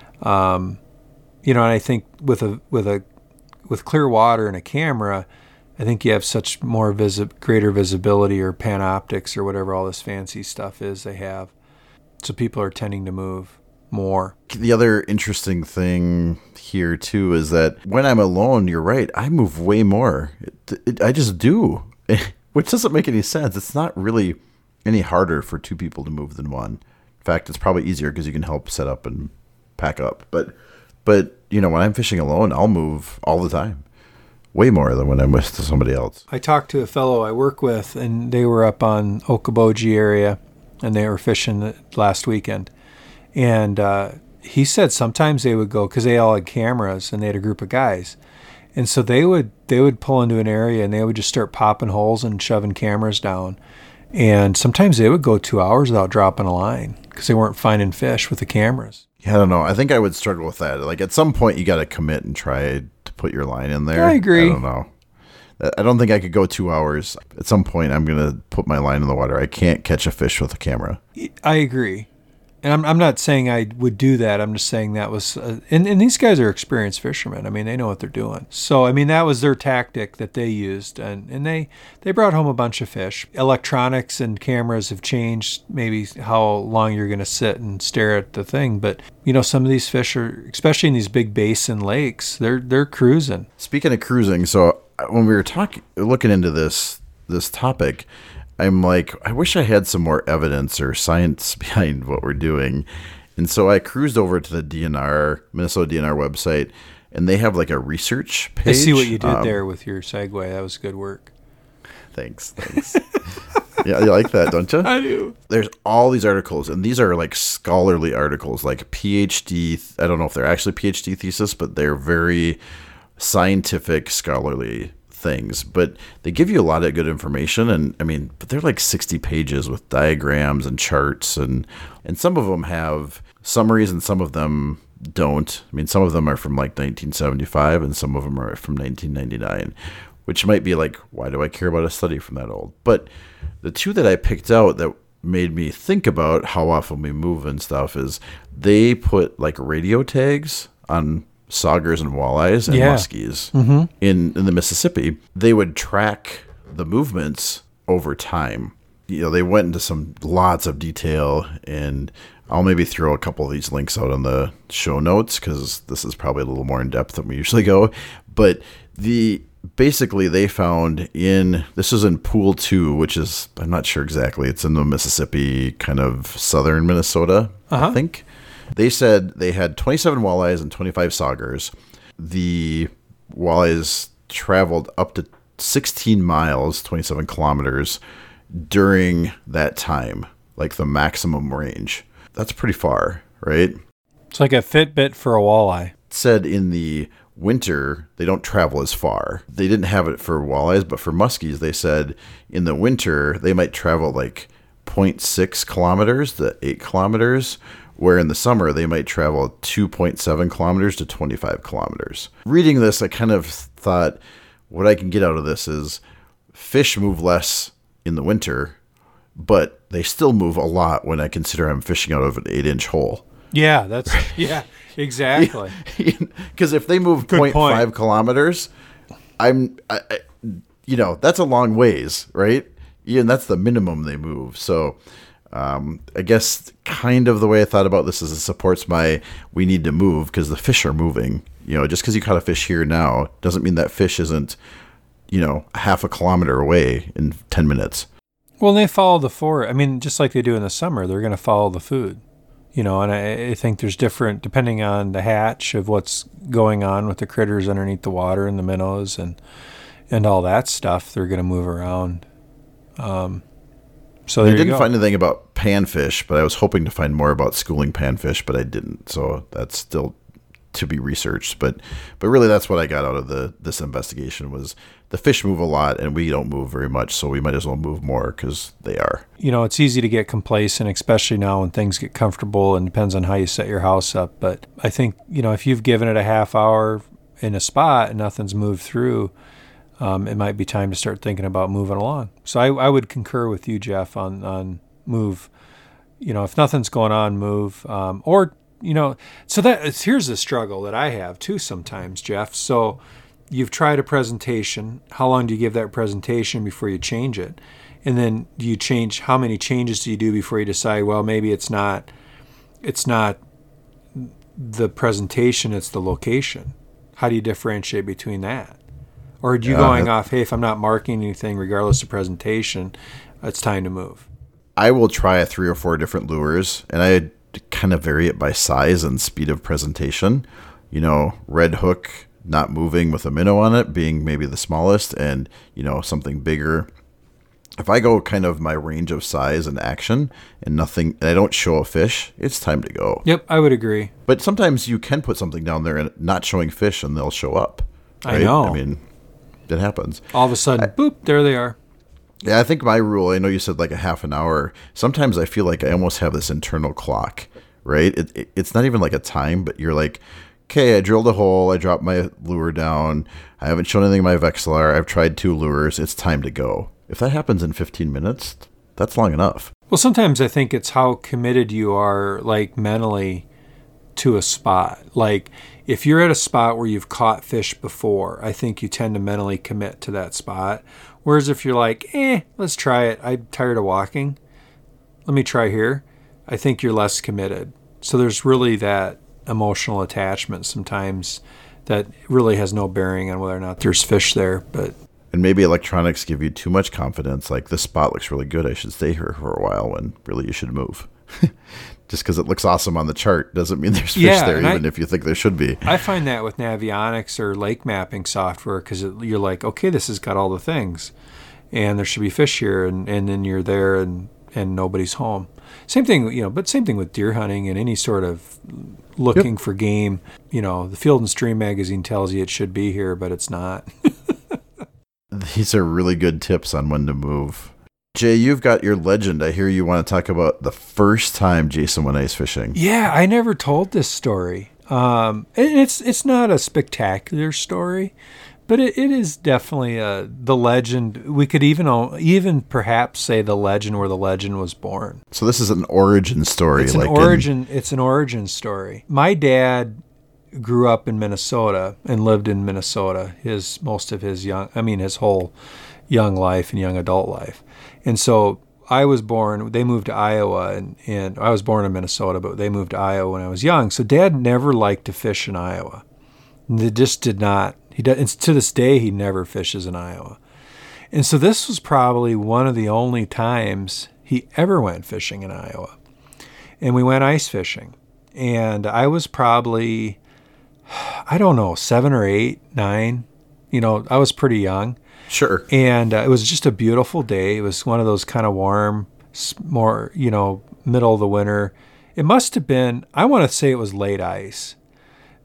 Um, you know, and I think with a with a with clear water and a camera, I think you have such more visi- greater visibility, or panoptics, or whatever all this fancy stuff is they have. So people are tending to move more. The other interesting thing here too is that when I'm alone, you're right, I move way more. It, it, I just do, which doesn't make any sense. It's not really any harder for two people to move than one. In fact, it's probably easier because you can help set up and pack up. But, but you know, when I'm fishing alone, I'll move all the time. Way more than when I'm with somebody else. I talked to a fellow I work with, and they were up on Okoboji area, and they were fishing last weekend. And uh, he said sometimes they would go, because they all had cameras, and they had a group of guys. And so they would they would pull into an area, and they would just start popping holes and shoving cameras down. And sometimes they would go two hours without dropping a line because they weren't finding fish with the cameras. Yeah, I don't know. I think I would struggle with that. Like at some point, you got to commit and try to put your line in there. I agree. I don't know. I don't think I could go two hours. At some point, I'm going to put my line in the water. I can't catch a fish with a camera. I agree. And I'm I'm not saying I would do that. I'm just saying that was, uh, and, and these guys are experienced fishermen. I mean, they know what they're doing. So, I mean, that was their tactic that they used. And, and they, they brought home a bunch of fish. Electronics and cameras have changed maybe how long you're going to sit and stare at the thing. But, you know, some of these fish are, especially in these big basin lakes, they're they're cruising. Speaking of cruising, so when we were talking, looking into this this topic, I'm like, I wish I had some more evidence or science behind what we're doing. And so I cruised over to the D N R, Minnesota D N R website, and they have like a research page. I see what you did um, there with your segue. That was good work. Thanks, thanks. Yeah, you like that, don't you? I do. There's all these articles, and these are like scholarly articles, like PhD. I don't know if they're actually PhD thesis, but they're very scientific, scholarly things, but they give you a lot of good information. And I mean, but they're like sixty pages with diagrams and charts, and and some of them have summaries and some of them don't. I mean, some of them are from like nineteen seventy-five and some of them are from nineteen ninety-nine, which might be like, why do I care about a study from that old? But the two that I picked out that made me think about how often we move and stuff is they put like radio tags on saugers and walleyes and Yeah. muskies Mm-hmm. in, in the Mississippi. They would track the movements over time. You know, they went into some lots of detail, and I'll maybe throw a couple of these links out on the show notes because this is probably a little more in depth than we usually go. But the basically they found in, this is in Pool two, which is, I'm not sure exactly, it's in the Mississippi, kind of southern Minnesota, Uh-huh. I think. They said they had twenty-seven walleyes and twenty-five saugers. The walleyes traveled up to sixteen miles, twenty-seven kilometers during that time, like the maximum range. That's pretty far, right? It's like a Fitbit for a walleye. It said in the winter, they don't travel as far. They didn't have it for walleyes, but for muskies, they said in the winter, they might travel like zero point six kilometers to eight kilometers, where in the summer, they might travel two point seven kilometers to twenty-five kilometers. Reading this, I kind of thought what I can get out of this is fish move less in the winter, but they still move a lot when I consider I'm fishing out of an eight-inch hole. Yeah, that's yeah, exactly. Because if they move Good zero point five point. kilometers, I'm, I, I, you know, that's a long ways, right? Yeah, and that's the minimum they move. So um, I guess kind of the way I thought about this is it supports my we need to move because the fish are moving. You know, just because you caught a fish here now doesn't mean that fish isn't, you know, half a kilometer away in ten minutes. Well, they follow the forest. I mean, just like they do in the summer, they're going to follow the food. You know, and I, I think there's different, depending on the hatch of what's going on with the critters underneath the water and the minnows and and all that stuff, they're going to move around. Um, so there I you didn't go. find anything about panfish, but I was hoping to find more about schooling panfish, but I didn't. So that's still to be researched. But but really, that's what I got out of the this investigation was the fish move a lot, and we don't move very much, so we might as well move more because they are. You know, it's easy to get complacent, especially now when things get comfortable, and depends on how you set your house up. But I think, you know, if you've given it a half hour in a spot and nothing's moved through, um, it might be time to start thinking about moving along. So I, I would concur with you, Jeff, on, on move. You know, if nothing's going on, move. Um, or, you know, so that here's the struggle that I have too sometimes, Jeff. So you've tried a presentation. How long do you give that presentation before you change it? And then do you change, how many changes do you do before you decide, well, maybe it's not, it's not the presentation, it's the location. How do you differentiate between that? Or are you Yeah, going I- off, hey, if I'm not marking anything, regardless of presentation, it's time to move? I will try three or four different lures, and I kind of vary it by size and speed of presentation. You know, red hook, not moving with a minnow on it being maybe the smallest, and, you know, something bigger. If I go kind of my range of size and action and nothing, and I don't show a fish, it's time to go. Yep, I would agree. But sometimes you can put something down there and not showing fish and they'll show up. I know. I mean, it happens. All of a sudden, boop, there they are. Yeah, I think my rule, I know you said like a half an hour. Sometimes I feel like I almost have this internal clock, right? It, it, it's not even like a time, but you're like, okay, I drilled a hole. I dropped my lure down. I haven't shown anything in my Vexilar. I've tried two lures. It's time to go. If that happens in fifteen minutes, that's long enough. Well, sometimes I think it's how committed you are, like mentally, to a spot. Like if you're at a spot where you've caught fish before, I think you tend to mentally commit to that spot. Whereas if you're like, eh, let's try it. I'm tired of walking. Let me try here. I think you're less committed. So there's really that emotional attachment sometimes that really has no bearing on whether or not there's fish there. But And maybe electronics give you too much confidence. Like, this spot looks really good. I should stay here for a while, when really you should move. Just because it looks awesome on the chart doesn't mean there's fish Yeah, there, and even I- if you think there should be. I find that with Navionics or lake mapping software, because you're like, okay, this has got all the things, and there should be fish here, and, and then you're there and, and nobody's home. Same thing, you know, but same thing with deer hunting and any sort of looking for game. You know, the Field and Stream magazine tells you it should be here, but it's not. These are really good tips on when to move. Jay, you've got your legend. I hear you want to talk about the first time Jason went ice fishing. Yeah, I never told this story. Um, and it's it's not a spectacular story, but it, it is definitely uh, the legend. We could even o- even perhaps say the legend where the legend was born. So this is an origin story. It's an like in- origin. It's an origin story. My dad grew up in Minnesota and lived in Minnesota his most of his young. I mean, his whole young life and young adult life. And so I was born, they moved to Iowa, and, and I was born in Minnesota, but they moved to Iowa when I was young. So Dad never liked to fish in Iowa. They just did not. He does, and to this day, he never fishes in Iowa. And so this was probably one of the only times he ever went fishing in Iowa. And we went ice fishing. And I was probably, I don't know, seven or eight, nine. You know, I was pretty young. Sure. And uh, it was just a beautiful day. It was one of those kind of warm, s- more, you know, middle of the winter. It must have been, I want to say it was late ice.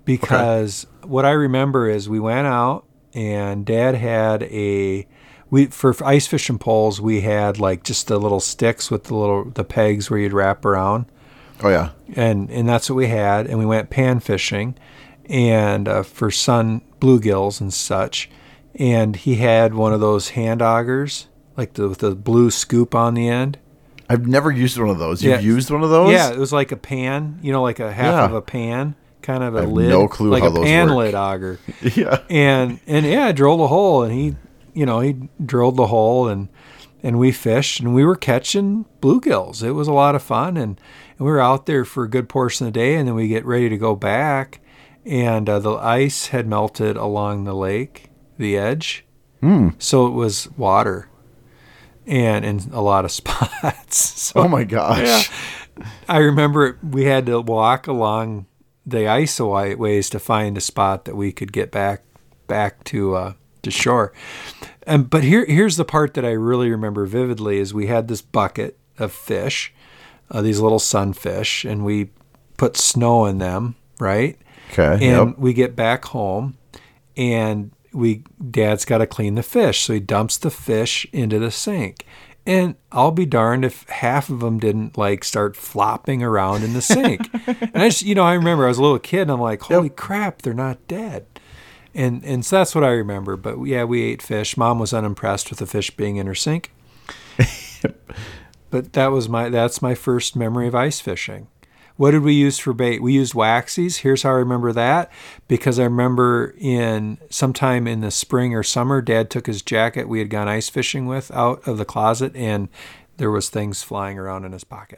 because okay. what I remember is we went out and Dad had a we for ice fishing poles we had like just the little sticks with the little the pegs where you'd wrap around. Oh yeah, and and that's what we had, and we went pan fishing, and uh, for sun bluegills and such, and he had one of those hand augers like the with the blue scoop on the end. I've never used one of those. You've yeah. used one of those? Yeah, it was like a pan, you know, like a half yeah. of a pan, kind of a I have lid, no clue like how a those pan work. lid auger. yeah, and and yeah, I drilled a hole, and he, you know, he drilled the hole, and and we fished, and we were catching bluegills. It was a lot of fun, and, and we were out there for a good portion of the day, and then we get ready to go back, and uh, the ice had melted along the lake, the edge, mm. so it was water, and in a lot of spots. So, oh my gosh! Yeah, I remember we had to walk along the ice a ways to find a spot that we could get back back to uh, to shore. Um, but here, here's the part that I really remember vividly is we had this bucket of fish, uh, these little sunfish, and we put snow in them, right? Okay. And yep. we get back home, and we Dad's got to clean the fish, so he dumps the fish into the sink. And I'll be darned if half of them didn't like start flopping around in the sink. And I just, you know, I remember I was a little kid, and I'm like, holy yep. crap, they're not dead. And and so that's what I remember. But yeah, we ate fish. Mom was unimpressed with the fish being in her sink. But that was my that's my first memory of ice fishing. What did we use for bait? We used waxies. Here's how I remember that. Because I remember in sometime in the spring or summer, Dad took his jacket we had gone ice fishing with out of the closet, and there was things flying around in his pocket.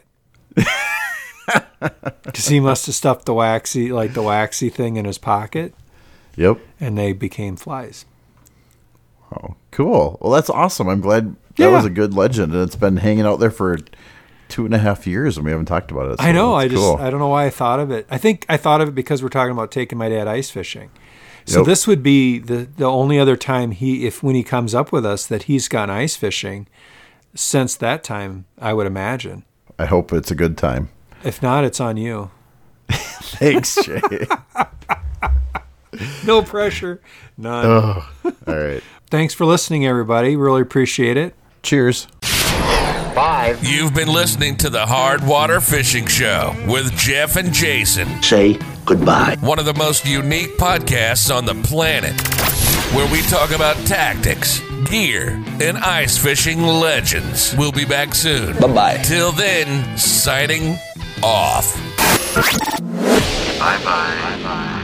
Because he must have stuffed the waxy, like the waxy thing in his pocket. Yep. And they became flies. Oh, cool. Well, that's awesome. I'm glad that yeah. was a good legend, and it's been hanging out there for two and a half years, and we haven't talked about it. So I know. I just cool. I don't know why I thought of it. I think I thought of it because we're talking about taking my dad ice fishing. So yep. this would be the the only other time he, if when he comes up with us, that he's gone ice fishing since that time, I would imagine. I hope it's a good time. If not, it's on you. Thanks, Jay. No pressure. None. Oh, all right. Thanks for listening, everybody. Really appreciate it. Cheers. Five. You've been listening to the Hard Water Fishing Show with Jeff and Jason. Say goodbye. One of the most unique podcasts on the planet, where we talk about tactics, gear, and ice fishing legends. We'll be back soon. Bye-bye. Till then, signing off. Bye-bye. Bye-bye.